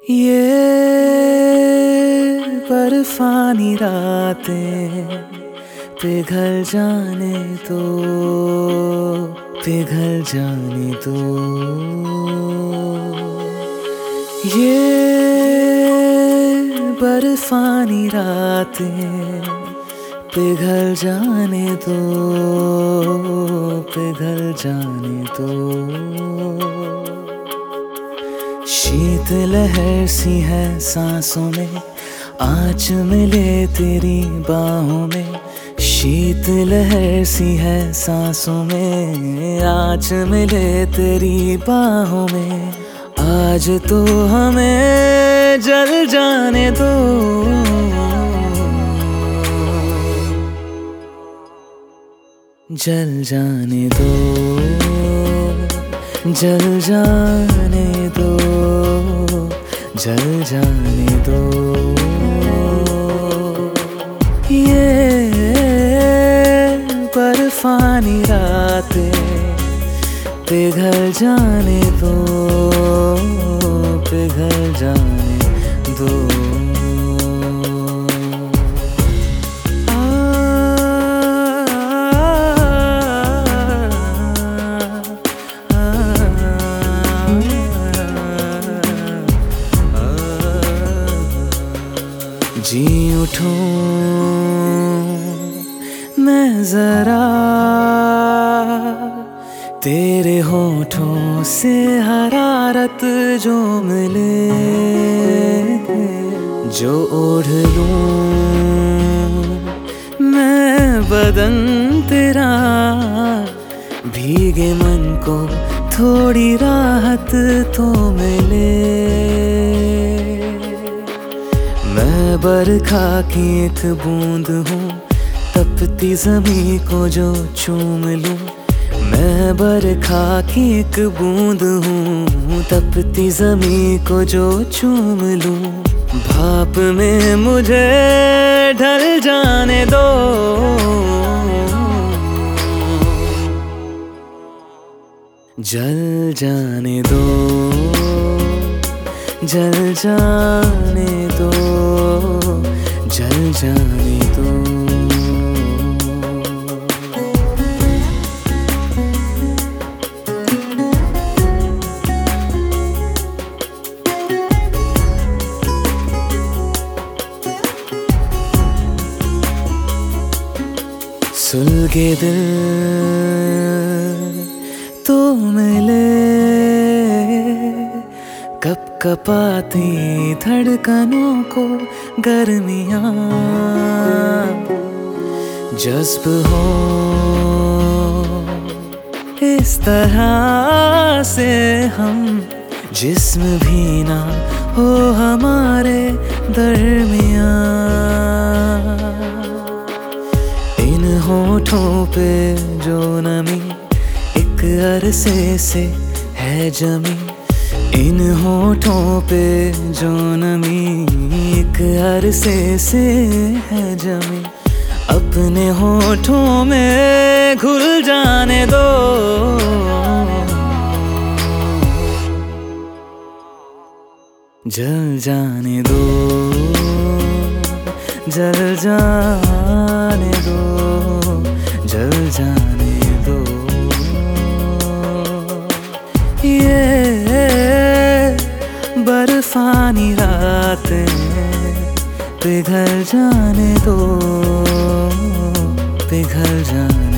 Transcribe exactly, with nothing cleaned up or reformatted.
ये बर्फानी रातें पिघल जाने दो, पिघल जाने दो। ये बर्फानी रातें पिघल जाने दो, पिघल जाने दो। शीत लहर सी है सांसों में, आँच मिले तेरी बाहों में। शीत लहर सी है सांसों में, आँच मिले तेरी बाहों में। आज तो हमें जल जाने दो, जल जाने दो, जल जाने दो, जल जाने दो। ये बर्फानी रातें पिघल जाने दो, पिघल जाने दो। जी उठूं मैं जरा तेरे होठों से हरारत जो मिले, जो ओढ़ लूं मैं बदन तेरा। भीगे मन को थोड़ी राहत तो मिले। मैं बरखा की एक बूंद हूँ, तपती ज़मीं को जो चूम लूं। मैं बरखा की एक बूंद हूँ, तपती ज़मीं को जो चूम लूं। भाप में मुझे ढल जाने दो, जल जाने दो, जल जाने दो, जल जाने दो। सुलगे दिल तो मिले, कप कपाती धड़कनों को गर्मियाँ। जज्ब हो इस तरह से हम, जिस्म भी ना हो हमारे दरमियाँ। इन होठों पे जो नमी एक अरसे से है जमी। इन होठों पे जो नमी एक अरसे से है जमी। अपने होठों में घुल जाने दो, जल जाने दो, जल जाने दो, जल जाने दो। ये बर्फानी रातें पिघल जाने दो, पिघल जाने